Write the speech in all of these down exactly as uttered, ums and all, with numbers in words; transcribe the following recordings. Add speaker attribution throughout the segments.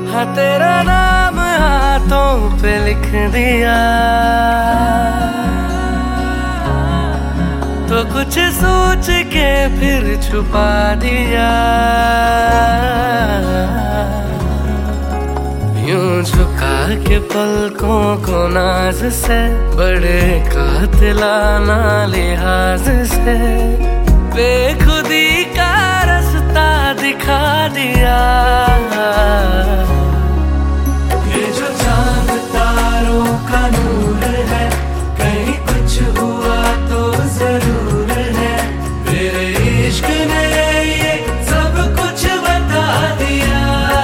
Speaker 1: हाँ तेरा नाम हाथों पे लिख दिया तो कुछ सोच के फिर छुपा दिया। यूं झुका के पलकों को नाज से, बड़े कातिलाना लिहाज से बेखुदी का रास्ता दिखा दिया। ये जो चांद तारों का नूर है, कहीं कुछ हुआ तो जरूर है। मेरे इश्क ने ये सब कुछ बता दिया।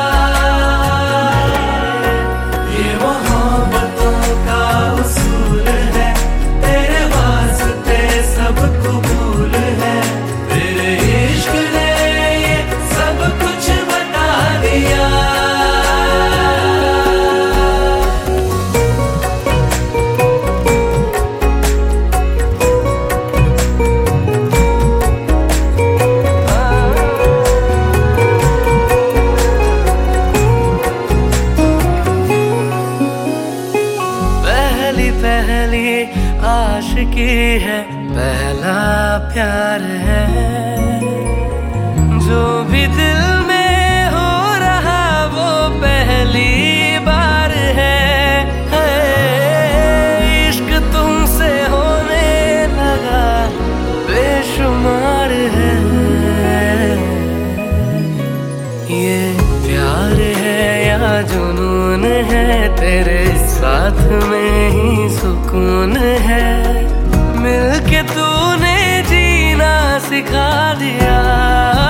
Speaker 1: ये मोहब्बतों का उसूल है, तेरे वास्ते सब कबूल है। मेरे इश्क ने ये सब कुछ बता दिया। पहली आशिकी है, पहला प्यार है। जो भी दिल में हो रहा वो पहली बार है, है। इश्क तुमसे होने लगा बेशुमार है। ये प्यार है या जुनून है, तेरे साथ में ही सुकून है। मिलके तूने जीना सिखा दिया।